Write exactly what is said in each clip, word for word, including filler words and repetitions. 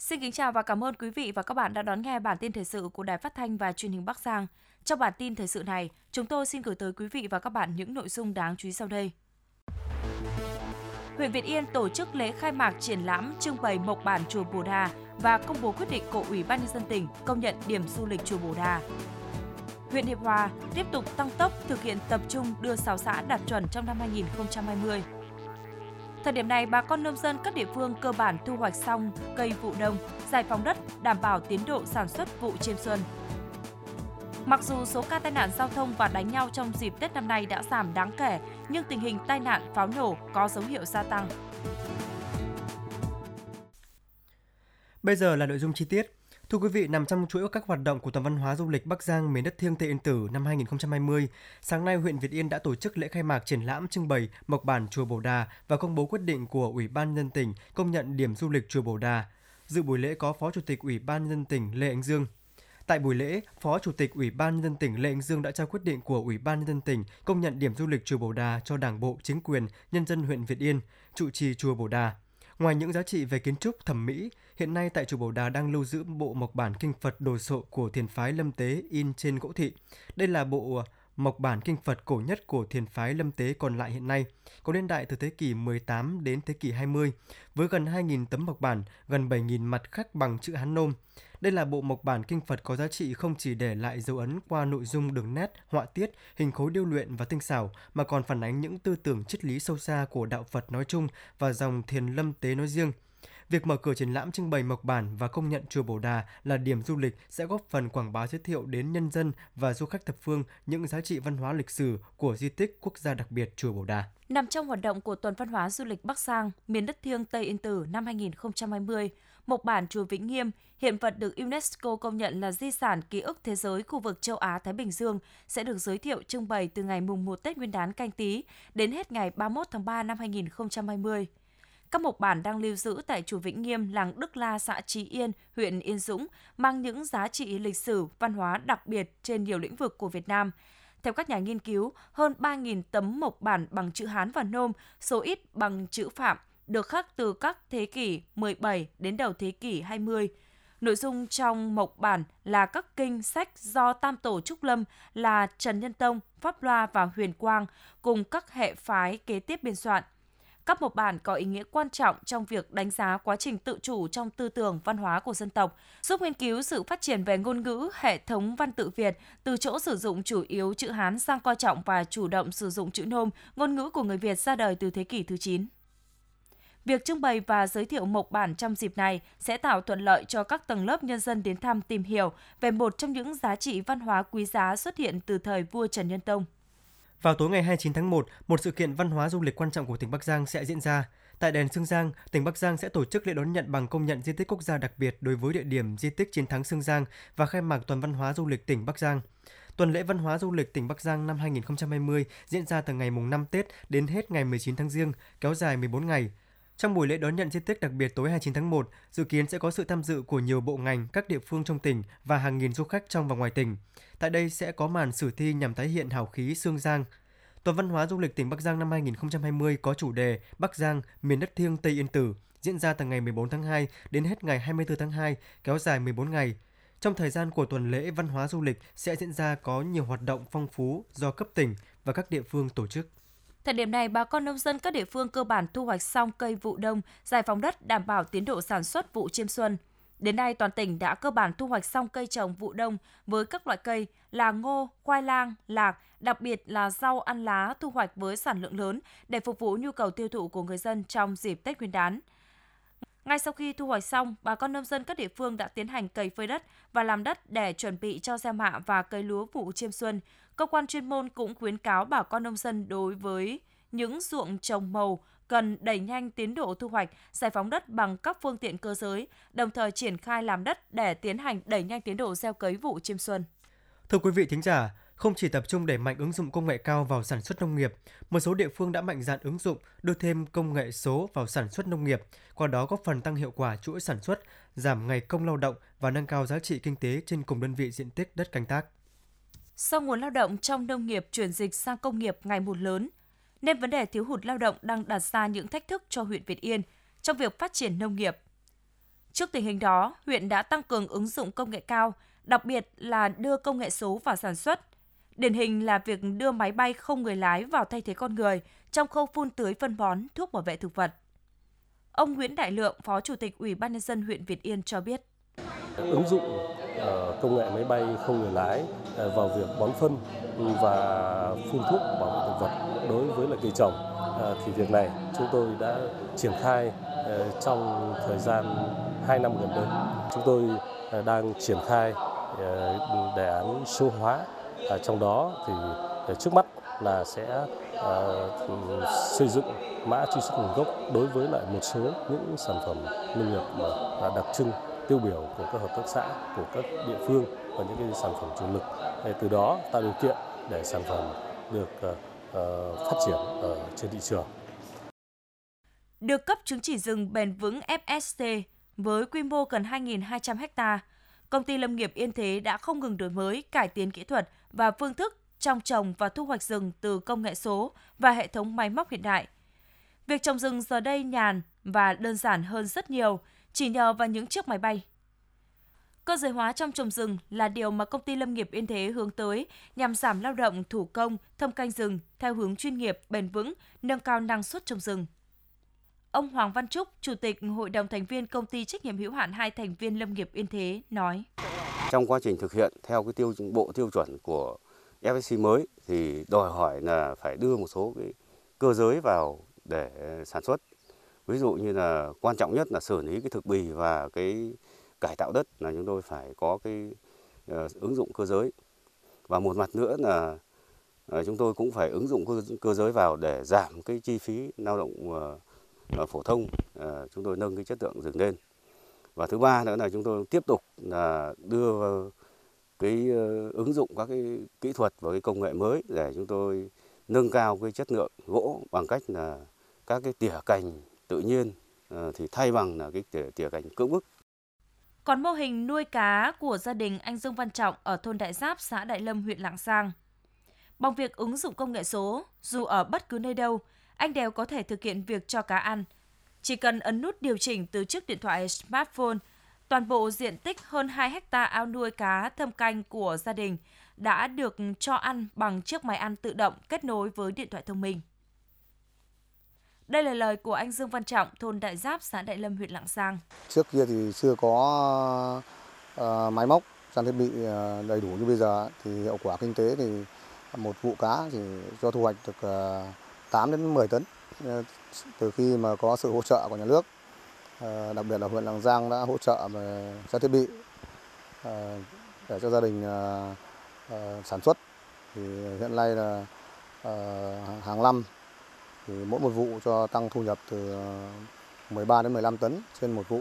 Xin kính chào và cảm ơn quý vị và các bạn đã đón nghe bản tin thời sự của Đài Phát thanh và Truyền hình Bắc Giang. Trong bản tin thời sự này, chúng tôi xin gửi tới quý vị và các bạn những nội dung đáng chú ý sau đây. Huyện Việt Yên tổ chức lễ khai mạc triển lãm trưng bày mộc bản chùa Bồ Đà và công bố quyết định của Ủy ban nhân dân tỉnh công nhận điểm du lịch chùa Bồ Đà. Huyện Hiệp Hòa tiếp tục tăng tốc thực hiện tập trung đưa sáu xã đạt chuẩn trong năm hai nghìn không trăm hai mươi. Thời điểm này, bà con nông dân các địa phương cơ bản thu hoạch xong cây vụ đông, giải phóng đất, đảm bảo tiến độ sản xuất vụ chiêm xuân. Mặc dù số ca tai nạn giao thông và đánh nhau trong dịp Tết năm nay đã giảm đáng kể, nhưng tình hình tai nạn pháo nổ có dấu hiệu gia tăng. Bây giờ là nội dung chi tiết. Thưa quý vị, nằm trong chuỗi các hoạt động của Tuần Văn hóa Du lịch Bắc Giang miền đất thiêng Tây Yên Tử năm hai nghìn không trăm hai mươi, sáng nay huyện Việt Yên đã tổ chức lễ khai mạc triển lãm trưng bày mộc bản chùa Bồ Đà và công bố quyết định của Ủy ban nhân dân tỉnh công nhận điểm du lịch chùa Bồ Đà. Dự buổi lễ có Phó Chủ tịch Ủy ban nhân dân tỉnh Lê Ánh Dương. Tại buổi lễ, Phó Chủ tịch Ủy ban nhân dân tỉnh Lê Ánh Dương đã trao quyết định của Ủy ban nhân dân tỉnh công nhận điểm du lịch chùa Bồ Đà cho Đảng bộ, chính quyền, nhân dân huyện Việt Yên, trụ trì chùa Bồ Đà. Ngoài những giá trị về kiến trúc, thẩm mỹ, hiện nay tại chùa Bồ Đà đang lưu giữ bộ mộc bản kinh Phật đồ sộ của thiền phái Lâm Tế in trên gỗ thị. Đây là bộ mộc bản kinh Phật cổ nhất của thiền phái Lâm Tế còn lại hiện nay, có niên đại từ thế kỷ mười tám đến thế kỷ hai mươi, với gần hai nghìn tấm mộc bản, gần bảy nghìn mặt khắc bằng chữ Hán Nôm. Đây là bộ mộc bản kinh Phật có giá trị không chỉ để lại dấu ấn qua nội dung đường nét, họa tiết, hình khối điêu luyện và tinh xảo, mà còn phản ánh những tư tưởng triết lý sâu xa của đạo Phật nói chung và dòng thiền Lâm Tế nói riêng. Việc mở cửa triển lãm trưng bày mộc bản và công nhận chùa Bồ Đà là điểm du lịch sẽ góp phần quảng bá giới thiệu đến nhân dân và du khách thập phương những giá trị văn hóa lịch sử của di tích quốc gia đặc biệt chùa Bồ Đà. Nằm trong hoạt động của Tuần Văn hóa Du lịch Bắc Giang, miền đất thiêng Tây Yên Tử năm hai nghìn không trăm hai mươi, mộc bản chùa Vĩnh Nghiêm, hiện vật được UNESCO công nhận là di sản ký ức thế giới khu vực châu Á-Thái Bình Dương, sẽ được giới thiệu trưng bày từ ngày mùng một Tết Nguyên đán Canh Tý đến hết ngày ba mươi mốt tháng ba năm hai nghìn không trăm hai mươi. Các mộc bản đang lưu giữ tại chùa Vĩnh Nghiêm, làng Đức La, xã Trí Yên, huyện Yên Dũng, mang những giá trị lịch sử, văn hóa đặc biệt trên nhiều lĩnh vực của Việt Nam. Theo các nhà nghiên cứu, hơn ba nghìn tấm mộc bản bằng chữ Hán và Nôm, số ít bằng chữ Phạm, được khắc từ các thế kỷ mười bảy đến đầu thế kỷ hai mươi. Nội dung trong mộc bản là các kinh sách do Tam Tổ Trúc Lâm là Trần Nhân Tông, Pháp Loa và Huyền Quang cùng các hệ phái kế tiếp biên soạn. Các mộc bản có ý nghĩa quan trọng trong việc đánh giá quá trình tự chủ trong tư tưởng văn hóa của dân tộc, giúp nghiên cứu sự phát triển về ngôn ngữ, hệ thống văn tự Việt, từ chỗ sử dụng chủ yếu chữ Hán sang coi trọng và chủ động sử dụng chữ Nôm, ngôn ngữ của người Việt ra đời từ thế kỷ thứ chín. Việc trưng bày và giới thiệu mộc bản trong dịp này sẽ tạo thuận lợi cho các tầng lớp nhân dân đến thăm tìm hiểu về một trong những giá trị văn hóa quý giá xuất hiện từ thời vua Trần Nhân Tông. Vào tối ngày hai mươi chín tháng một, một sự kiện văn hóa du lịch quan trọng của tỉnh Bắc Giang sẽ diễn ra. Tại đền Sương Giang, tỉnh Bắc Giang sẽ tổ chức lễ đón nhận bằng công nhận di tích quốc gia đặc biệt đối với địa điểm di tích chiến thắng Sương Giang và khai mạc Tuần Văn hóa Du lịch tỉnh Bắc Giang. Tuần lễ văn hóa du lịch tỉnh Bắc Giang năm hai nghìn không trăm hai mươi diễn ra từ ngày mùng năm Tết đến hết ngày mười chín tháng Giêng, kéo dài mười bốn ngày. Trong buổi lễ đón nhận di tích đặc biệt tối hai mươi chín tháng một, dự kiến sẽ có sự tham dự của nhiều bộ ngành, các địa phương trong tỉnh và hàng nghìn du khách trong và ngoài tỉnh. Tại đây sẽ có màn sử thi nhằm tái hiện hào khí Sương Giang. Tuần Văn hóa Du lịch tỉnh Bắc Giang năm hai nghìn không trăm hai mươi có chủ đề Bắc Giang, miền đất thiêng Tây Yên Tử, diễn ra từ ngày mười bốn tháng hai đến hết ngày hai mươi tư tháng hai, kéo dài mười bốn ngày. Trong thời gian của tuần lễ văn hóa du lịch sẽ diễn ra có nhiều hoạt động phong phú do cấp tỉnh và các địa phương tổ chức. Thời điểm này, bà con nông dân các địa phương cơ bản thu hoạch xong cây vụ đông, giải phóng đất đảm bảo tiến độ sản xuất vụ chiêm xuân. Đến nay, toàn tỉnh đã cơ bản thu hoạch xong cây trồng vụ đông với các loại cây là ngô, khoai lang, lạc, đặc biệt là rau ăn lá thu hoạch với sản lượng lớn để phục vụ nhu cầu tiêu thụ của người dân trong dịp Tết Nguyên đán. Ngay sau khi thu hoạch xong, bà con nông dân các địa phương đã tiến hành cày phơi đất và làm đất để chuẩn bị cho gieo mạ và cấy lúa vụ chiêm xuân. Cơ quan chuyên môn cũng khuyến cáo bà con nông dân đối với những ruộng trồng màu cần đẩy nhanh tiến độ thu hoạch, giải phóng đất bằng các phương tiện cơ giới, đồng thời triển khai làm đất để tiến hành đẩy nhanh tiến độ gieo cấy vụ chiêm xuân. Thưa quý vị thính giả, không chỉ tập trung đẩy mạnh ứng dụng công nghệ cao vào sản xuất nông nghiệp, một số địa phương đã mạnh dạn ứng dụng, đưa thêm công nghệ số vào sản xuất nông nghiệp, qua đó góp phần tăng hiệu quả chuỗi sản xuất, giảm ngày công lao động và nâng cao giá trị kinh tế trên cùng đơn vị diện tích đất canh tác. Do nguồn lao động trong nông nghiệp chuyển dịch sang công nghiệp ngày một lớn, nên vấn đề thiếu hụt lao động đang đặt ra những thách thức cho huyện Việt Yên trong việc phát triển nông nghiệp. Trước tình hình đó, huyện đã tăng cường ứng dụng công nghệ cao, đặc biệt là đưa công nghệ số vào sản xuất. Điển hình là việc đưa máy bay không người lái vào thay thế con người trong khâu phun tưới phân bón, thuốc bảo vệ thực vật. Ông Nguyễn Đại Lượng, Phó Chủ tịch Ủy ban nhân dân huyện Việt Yên cho biết. Ứng dụng uh, công nghệ máy bay không người lái uh, vào việc bón phân và phun thuốc bảo vệ thực vật đối với là cây trồng uh, thì việc này chúng tôi đã triển khai uh, trong thời gian hai năm gần đây. Chúng tôi uh, đang triển khai uh, đề án số hóa, uh, trong đó thì uh, trước mắt là sẽ uh, xây dựng mã truy xuất nguồn gốc đối với lại một số những sản phẩm nông nghiệp mà đặc trưng tiêu biểu của các hợp tác xã, của các địa phương và những cái sản phẩm chủ lực. Để từ đó tạo điều kiện để sản phẩm được uh, phát triển ở trên thị trường. Được cấp chứng chỉ rừng bền vững ép ét xê với quy mô gần hai nghìn hai trăm ha, Công ty Lâm nghiệp Yên Thế đã không ngừng đổi mới, cải tiến kỹ thuật và phương thức trong trồng và thu hoạch rừng từ công nghệ số và hệ thống máy móc hiện đại. Việc trồng rừng giờ đây nhàn và đơn giản hơn rất nhiều, chỉ nhờ vào những chiếc máy bay. Cơ giới hóa trong trồng rừng là điều mà Công ty Lâm nghiệp Yên Thế hướng tới nhằm giảm lao động thủ công, thâm canh rừng theo hướng chuyên nghiệp, bền vững, nâng cao năng suất trồng rừng. Ông Hoàng Văn Trúc, Chủ tịch Hội đồng thành viên Công ty trách nhiệm hữu hạn hai thành viên Lâm nghiệp Yên Thế nói: Trong quá trình thực hiện theo cái tiêu bộ tiêu chuẩn của ép ét xê mới thì đòi hỏi là phải đưa một số cái cơ giới vào để sản xuất. Ví dụ như là quan trọng nhất là xử lý cái thực bì và cái cải tạo đất là chúng tôi phải có cái uh, ứng dụng cơ giới. Và một mặt nữa là uh, chúng tôi cũng phải ứng dụng cơ, cơ giới vào để giảm cái chi phí lao động uh, phổ thông, uh, chúng tôi nâng cái chất lượng rừng lên. Và thứ ba nữa là chúng tôi tiếp tục là đưa cái uh, ứng dụng các cái kỹ thuật và cái công nghệ mới để chúng tôi nâng cao cái chất lượng gỗ bằng cách là các cái tỉa cành tự nhiên uh, thì thay bằng là cái tỉa, tỉa cành cưỡng bức. Còn mô hình nuôi cá của gia đình anh Dương Văn Trọng ở thôn Đại Giáp, xã Đại Lâm, huyện Lạng Giang. Bằng việc ứng dụng công nghệ số, dù ở bất cứ nơi đâu, anh đều có thể thực hiện việc cho cá ăn. Chỉ cần ấn nút điều chỉnh từ chiếc điện thoại smartphone, toàn bộ diện tích hơn hai héc ta ao nuôi cá thâm canh của gia đình đã được cho ăn bằng chiếc máy ăn tự động kết nối với điện thoại thông minh. Đây là lời của anh Dương Văn Trọng, thôn Đại Giáp, xã Đại Lâm, huyện Lạng Giang. Trước kia thì chưa có uh, máy móc, trang thiết bị uh, đầy đủ như bây giờ, thì hiệu quả kinh tế thì một vụ cá thì cho thu hoạch được uh, tám đến mười tấn. Uh, từ khi mà có sự hỗ trợ của nhà nước, uh, đặc biệt là huyện Lạng Giang đã hỗ trợ về trang thiết bị uh, để cho gia đình uh, uh, sản xuất. Thì hiện nay là uh, hàng năm thì mỗi một vụ cho tăng thu nhập từ mười ba đến mười lăm tấn trên một vụ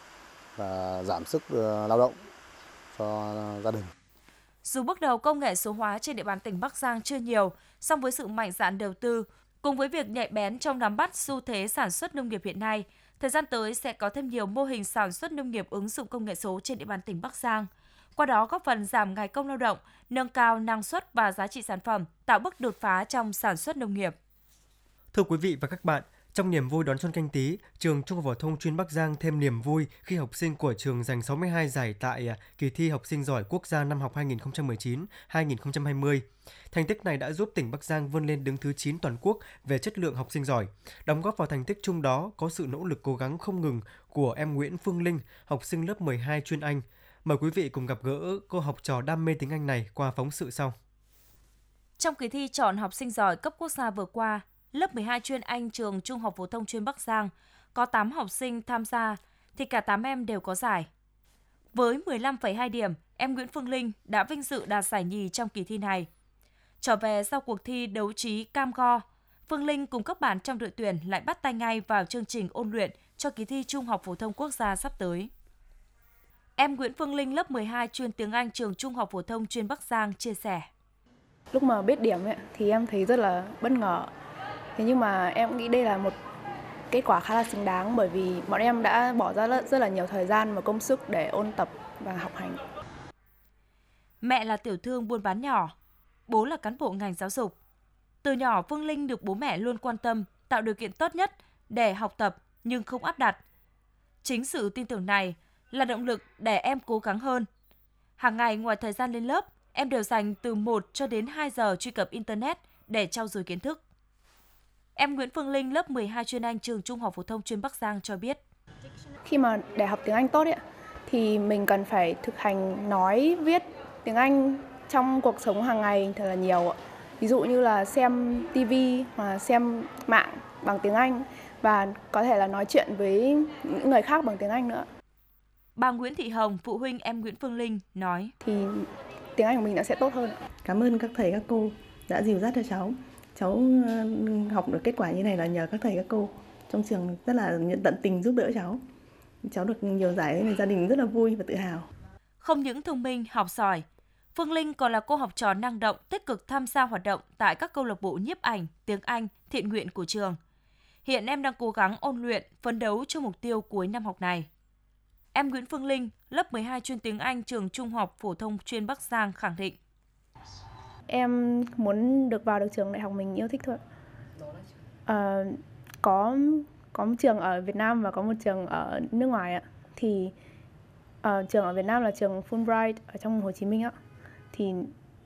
và giảm sức lao động cho gia đình. Dù bước đầu công nghệ số hóa trên địa bàn tỉnh Bắc Giang chưa nhiều, song với sự mạnh dạn đầu tư, cùng với việc nhạy bén trong nắm bắt xu thế sản xuất nông nghiệp hiện nay, thời gian tới sẽ có thêm nhiều mô hình sản xuất nông nghiệp ứng dụng công nghệ số trên địa bàn tỉnh Bắc Giang. Qua đó góp phần giảm ngày công lao động, nâng cao năng suất và giá trị sản phẩm, tạo bước đột phá trong sản xuất nông nghiệp. Thưa quý vị và các bạn, trong niềm vui đón Xuân Canh Tý, trường Trung học phổ thông chuyên Bắc Giang thêm niềm vui khi học sinh của trường giành sáu mươi hai giải tại kỳ thi học sinh giỏi quốc gia năm học hai nghìn không trăm mười chín hai nghìn không trăm hai mươi. Thành tích này đã giúp tỉnh Bắc Giang vươn lên đứng thứ chín toàn quốc về chất lượng học sinh giỏi. Đóng góp vào thành tích chung đó có sự nỗ lực cố gắng không ngừng của em Nguyễn Phương Linh, học sinh lớp mười hai chuyên Anh. Mời quý vị cùng gặp gỡ cô học trò đam mê tiếng Anh này qua phóng sự sau. Trong kỳ thi chọn học sinh giỏi cấp quốc gia vừa qua, lớp mười hai chuyên Anh trường Trung học phổ thông chuyên Bắc Giang có tám học sinh tham gia thì cả tám em đều có giải. Với mười lăm phẩy hai điểm, em Nguyễn Phương Linh đã vinh dự đạt giải nhì trong kỳ thi này. Trở về sau cuộc thi đấu trí cam go, Phương Linh cùng các bạn trong đội tuyển lại bắt tay ngay vào chương trình ôn luyện cho kỳ thi Trung học phổ thông quốc gia sắp tới. Em Nguyễn Phương Linh lớp mười hai chuyên tiếng Anh trường Trung học phổ thông chuyên Bắc Giang chia sẻ. Lúc mà biết điểm ấy, thì em thấy rất là bất ngờ. Thế nhưng mà em nghĩ đây là một kết quả khá là xứng đáng bởi vì bọn em đã bỏ ra rất là nhiều thời gian và công sức để ôn tập và học hành. Mẹ là tiểu thương buôn bán nhỏ, bố là cán bộ ngành giáo dục. Từ nhỏ Phương Linh được bố mẹ luôn quan tâm, tạo điều kiện tốt nhất để học tập nhưng không áp đặt. Chính sự tin tưởng này là động lực để em cố gắng hơn. Hàng ngày ngoài thời gian lên lớp, em đều dành từ một cho đến hai giờ truy cập Internet để trau dồi kiến thức. Em Nguyễn Phương Linh, lớp mười hai chuyên Anh, trường Trung học phổ thông chuyên Bắc Giang cho biết. Khi mà để học tiếng Anh tốt ấy, thì mình cần phải thực hành nói, viết tiếng Anh trong cuộc sống hàng ngày thật là nhiều. Ví dụ như là xem ti vi hoặc xem mạng bằng tiếng Anh và có thể là nói chuyện với những người khác bằng tiếng Anh nữa. Bà Nguyễn Thị Hồng, phụ huynh em Nguyễn Phương Linh nói. Thì tiếng Anh của mình nó sẽ tốt hơn. Cảm ơn các thầy các cô đã dìu dắt cho cháu. Cháu học được kết quả như này là nhờ các thầy các cô trong trường rất là tận tình giúp đỡ cháu. Cháu được nhiều giải nên gia đình rất là vui và tự hào. Không những thông minh, học giỏi, Phương Linh còn là cô học trò năng động, tích cực tham gia hoạt động tại các câu lạc bộ nhiếp ảnh, tiếng Anh, thiện nguyện của trường. Hiện em đang cố gắng ôn luyện, phấn đấu cho mục tiêu cuối năm học này. Em Nguyễn Phương Linh, lớp mười hai chuyên tiếng Anh, trường Trung học phổ thông chuyên Bắc Giang khẳng định. Em muốn được vào được trường đại học mình yêu thích thôi. À, có có một trường ở Việt Nam và có một trường ở nước ngoài ạ. Thì uh, trường ở Việt Nam là trường Fulbright ở trong Hồ Chí Minh ạ. Thì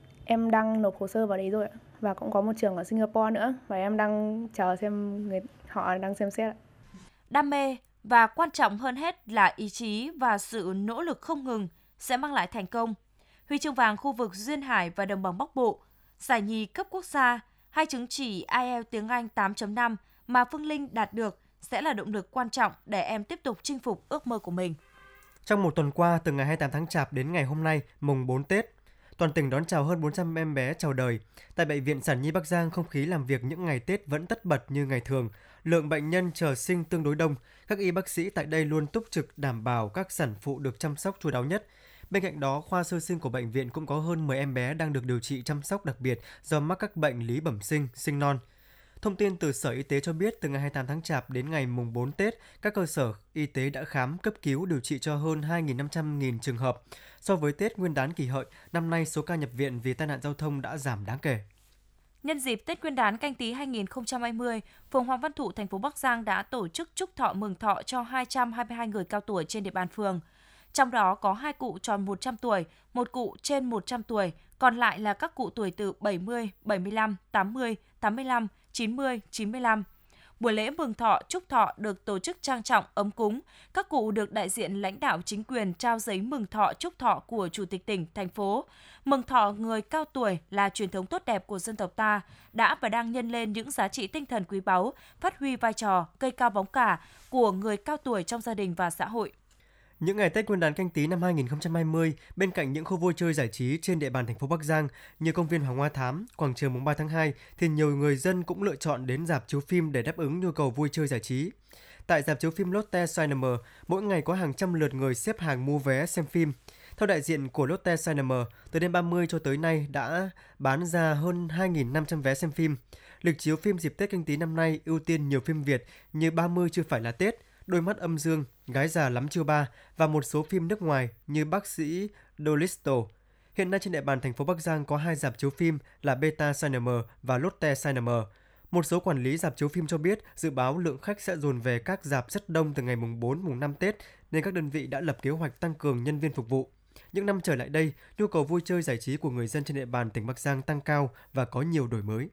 em đang nộp hồ sơ vào đấy rồi ạ. Và cũng có một trường ở Singapore nữa và em đang chờ xem người họ đang xem xét ạ. Đam mê và quan trọng hơn hết là ý chí và sự nỗ lực không ngừng sẽ mang lại thành công. Huy chương vàng khu vực Duyên Hải và Đồng bằng Bắc Bộ, giải nhì cấp quốc gia, hay chứng chỉ ai eo tiếng Anh tám chấm năm mà Phương Linh đạt được sẽ là động lực quan trọng để em tiếp tục chinh phục ước mơ của mình. Trong một tuần qua, từ ngày hai mươi tám tháng Chạp đến ngày hôm nay, mùng bốn Tết, toàn tỉnh đón chào hơn bốn trăm em bé chào đời. Tại Bệnh viện Sản Nhi Bắc Giang, không khí làm việc những ngày Tết vẫn tất bật như ngày thường. Lượng bệnh nhân chờ sinh tương đối đông. Các y bác sĩ tại đây luôn túc trực đảm bảo các sản phụ được chăm sóc chu đáo nhất. Bên cạnh đó, khoa sơ sinh của bệnh viện cũng có hơn mười em bé đang được điều trị chăm sóc đặc biệt do mắc các bệnh lý bẩm sinh, sinh non. Thông tin từ Sở Y tế cho biết, từ ngày hai mươi tám tháng Chạp đến ngày mùng bốn Tết, các cơ sở y tế đã khám, cấp cứu, điều trị cho hơn hai nghìn năm trăm nghìn trường hợp. So với Tết Nguyên đán Kỷ Hợi, năm nay số ca nhập viện vì tai nạn giao thông đã giảm đáng kể. Nhân dịp Tết Nguyên đán Canh Tý hai nghìn không trăm hai mươi, phường Hoàng Văn Thụ, thành phố Bắc Giang đã tổ chức chúc thọ mừng thọ cho hai trăm hai mươi hai người cao tuổi trên địa bàn phường. Trong đó có hai cụ tròn một trăm tuổi, một cụ trên một trăm tuổi, còn lại là các cụ tuổi từ bảy mươi, bảy mươi lăm, tám mươi, tám mươi lăm, chín mươi, chín mươi lăm. Buổi lễ mừng thọ, chúc thọ được tổ chức trang trọng, ấm cúng. Các cụ được đại diện lãnh đạo chính quyền trao giấy mừng thọ, chúc thọ của Chủ tịch tỉnh, thành phố. Mừng thọ người cao tuổi là truyền thống tốt đẹp của dân tộc ta, đã và đang nhân lên những giá trị tinh thần quý báu, phát huy vai trò cây cao bóng cả của người cao tuổi trong gia đình và xã hội. Những ngày Tết Nguyên đán Canh Tý năm hai nghìn không trăm hai mươi, bên cạnh những khu vui chơi giải trí trên địa bàn thành phố Bắc Giang như công viên Hoàng Hoa Thám, quảng trường mùng ba tháng hai, thì nhiều người dân cũng lựa chọn đến rạp chiếu phim để đáp ứng nhu cầu vui chơi giải trí. Tại rạp chiếu phim Lotte Cinema, mỗi ngày có hàng trăm lượt người xếp hàng mua vé xem phim. Theo đại diện của Lotte Cinema, từ đêm ba mươi cho tới nay đã bán ra hơn hai nghìn năm trăm vé xem phim. Lịch chiếu phim dịp Tết Canh Tý năm nay ưu tiên nhiều phim Việt như ba mươi chưa phải là Tết, Đôi mắt âm dương, Gái già lắm chiêu ba và một số phim nước ngoài như Bác sĩ Dolisto. Hiện nay trên địa bàn thành phố Bắc Giang có hai rạp chiếu phim là Beta Cinema và Lotte Cinema. Một số quản lý rạp chiếu phim cho biết dự báo lượng khách sẽ dồn về các rạp rất đông từ ngày mùng bốn, mùng năm Tết nên các đơn vị đã lập kế hoạch tăng cường nhân viên phục vụ. Những năm trở lại đây, nhu cầu vui chơi giải trí của người dân trên địa bàn tỉnh Bắc Giang tăng cao và có nhiều đổi mới.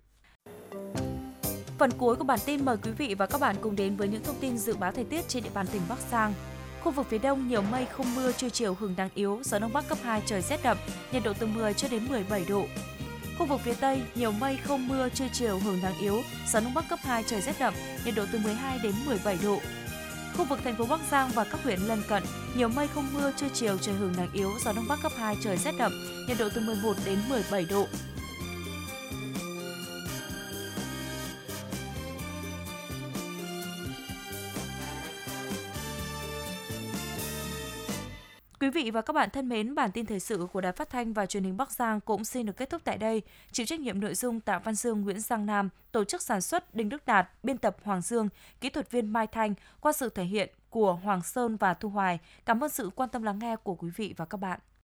Phần cuối của bản tin mời quý vị và các bạn cùng đến với những thông tin dự báo thời tiết trên địa bàn tỉnh Bắc Giang. Khu vực phía Đông nhiều mây không mưa, trưa chiều hứng nắng yếu, gió Đông Bắc cấp hai, trời rét đậm, nhiệt độ từ mười cho đến mười bảy độ. Khu vực phía Tây nhiều mây không mưa, trưa chiều hứng nắng yếu, gió Đông Bắc cấp hai, trời rét đậm, nhiệt độ từ mười hai đến mười bảy độ. Khu vực thành phố Bắc Giang và các huyện lân cận nhiều mây không mưa, trưa chiều trời hứng nắng yếu, gió Đông Bắc cấp hai, trời rét đậm, nhiệt độ từ mười một đến mười bảy độ. Quý vị và các bạn thân mến, bản tin thời sự của Đài Phát thanh và Truyền hình Bắc Giang cũng xin được kết thúc tại đây. Chịu trách nhiệm nội dung Tạ Văn Dương, Nguyễn Giang Nam, tổ chức sản xuất Đinh Đức Đạt, biên tập Hoàng Dương, kỹ thuật viên Mai Thanh, qua sự thể hiện của Hoàng Sơn và Thu Hoài. Cảm ơn sự quan tâm lắng nghe của quý vị và các bạn.